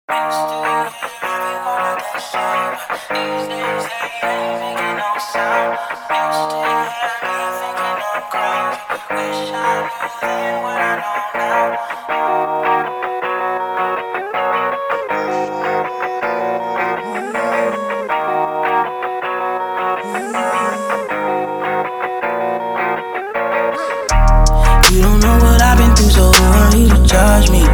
You don't know what I've been through, so who are you to judge me?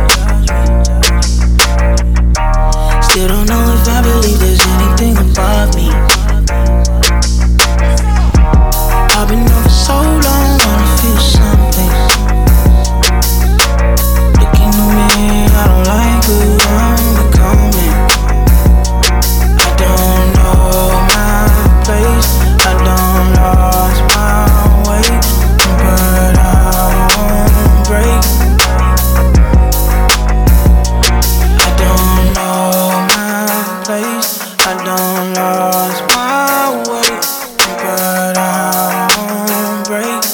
Still don't know if I believe there's anything above me. I've been on for so long, wanna feel something. Look in the mirror, I don't like who I'm becoming. I don't know my place, I don't lost my way, but I won't break. I don't know my place, I don't lost my way, but I won't break.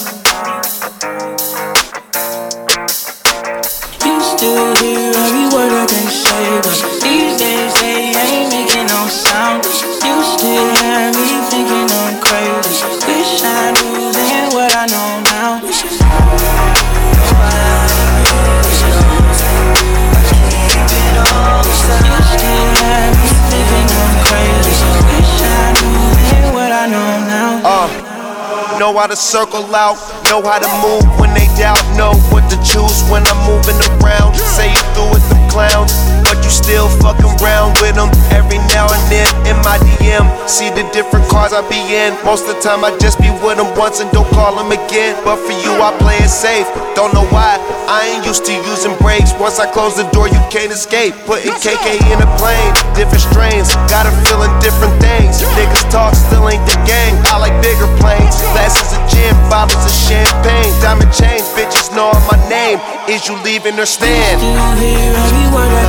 You still hear every word that they say, but these days they ain't making no sound. You still hear me thinking I'm crazy. Wish I knew then what I know now. Know how to circle out, know how to move when they doubt, know what to choose when I'm moving around. Say you through with them clowns, but you still fucking around with them. Every now and then in my DM, see the different cars I be in. Most of the time I just be with them once and don't call them again. But for you I play it safe, don't know why. I ain't used to using brakes. Once I close the door you can't escape. Putting KK in a plane, different strains, got her feeling different things. Niggas talk, still ain't the gang, I like bigger planes. Glasses of gin, bottles of champagne, diamond chains, bitches know my name. Is you leaving or staying? You hear every word